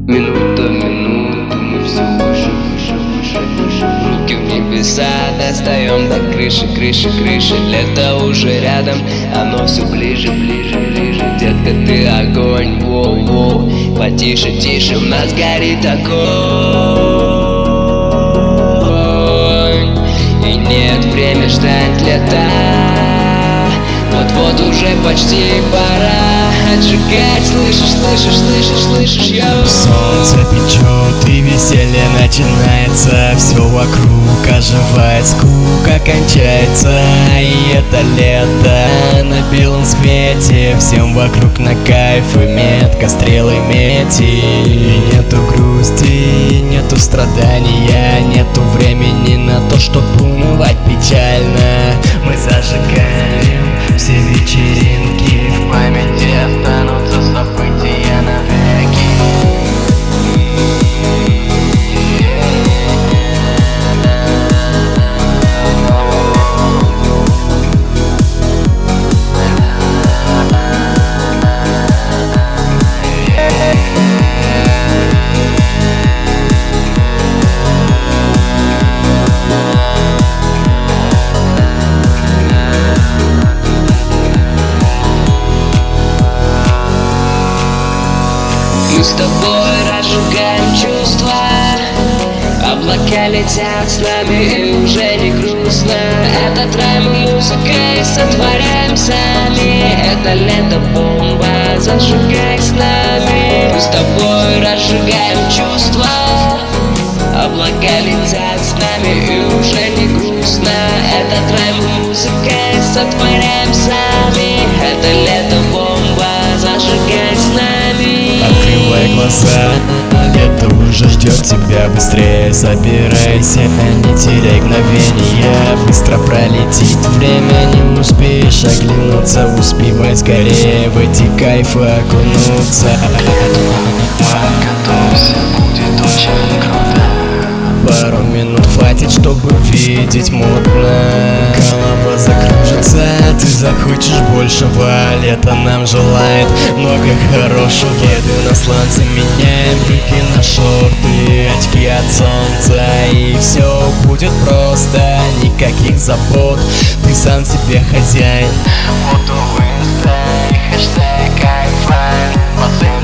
Минута в минуту мы все выше, выше, выше, выше. Руки в небеса достаем до крыши, крыши, крыши. Лето уже рядом, оно все ближе, ближе, ближе. Детка, ты огонь, воу, воу. Потише, тише, у нас горит огонь. И нет, время ждать лета. Вот-вот уже почти пора отжигать. Слышишь, слышишь, слышишь, слышишь, йоу. Солнце печет и веселье начинается. Все вокруг оживает, скука кончается. И это лето на белом свете. Всем вокруг на кайф и метка, стрелы мети. И нету грусти, нету страдания, нету времени на то, чтобы унывать печально. Мы зажигаем все вечеринки, в памяти останутся события навеки. Мы с тобой разжигаем чувства. Облака летят с нами и уже не грустно. Этот рай мы музыкой сотворяем сами. Это лето бомба, зажигай с нами. Мы с тобой разжигаем чувства. Облака летят с нами и уже не грустно. Этот рай мы музыкой сотворяем сами. Это лето бомба, зажигай с нами. Открывай глаза, лето уже ждет тебя. Быстрее собирайся, не теряй мгновения. Быстро пролетит время, не успеешь оглянуться. Успевай скорее в эти кайфы окунуться. Готовься, будет очень круто. Пару минут хватит, чтобы видеть мутно. Голова закружится, ты захочешь большего. Лето нам желает много хорошего. Еду на сланце, меняем брюки на шорты, очки от солнца, и все будет просто. Никаких забот, ты сам себе хозяин. Фото в инста и хэштег iFine.